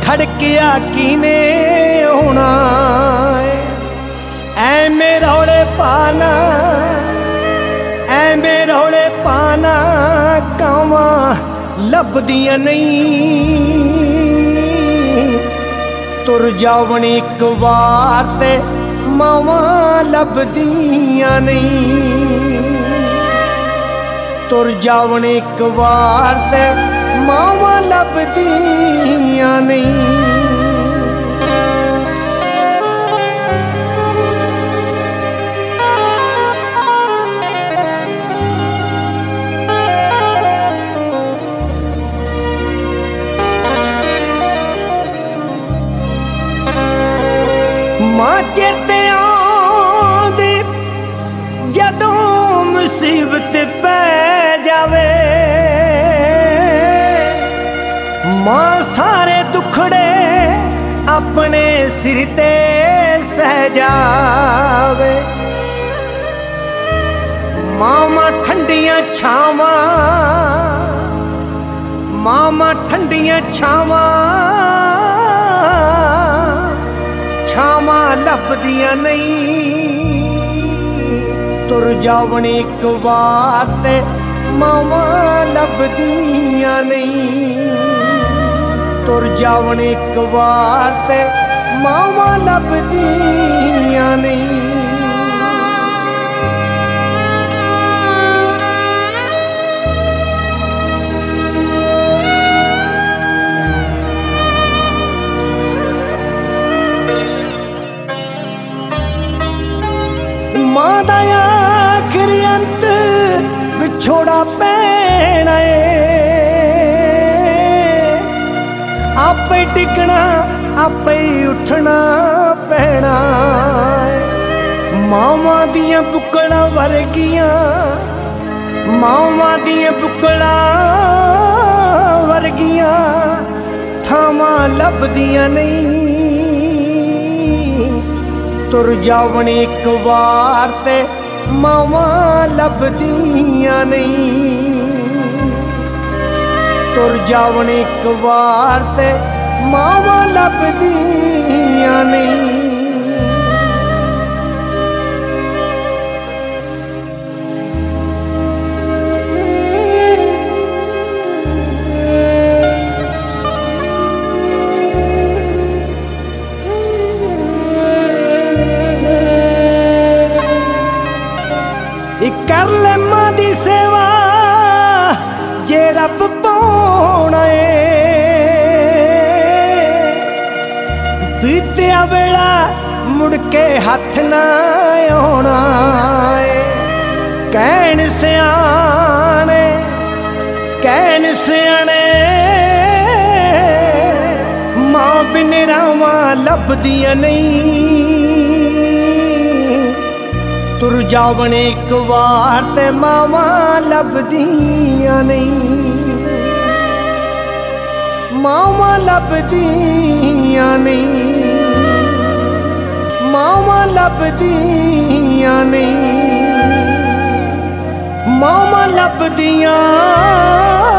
खड़किया कीने होना ऐमे रौले पाना ऐमे रौले पाना कावां लभदियां नहीं तुर जावन एक बार ते मावां लभदियां नहीं तुर जावन एक बार ते मावां लभदियां नहीं मां चेते आंदी जदों मुसीबत पै जावे मां सारे दुखड़े अपने सिर ते सह जावे मां ठंडियां छावां मां ठंडियां छावां छावां लभदियां नहीं तुर जावन एक बार ते मावां लभदियां नहीं तुर जावन एक बार ते मावां लभदियां नहीं मां दा आखिरी अंत विछोड़ा पैना आपे टिकना आपे उठना पैना मावां दियां बुकड़ा वर्गियां मावां दियां बुकड़ा वर्गियां थावां लभदियां नहीं तुर जावन एक बार ते मावां लभदियां नहीं तुर जावन एक बार ते मावां लभदियां नहीं कर ले मां दी सेवा जे रब पाउणा बीतिया वेला मुड़ के हथ ना आउणा कहण सियाणे मां बिन रावां लभदियां नहीं तुर जावन एक बार ते मावां लभदियां नहीं मावां लभदियां नहीं मावां लभदियां नहीं मावां लभदियां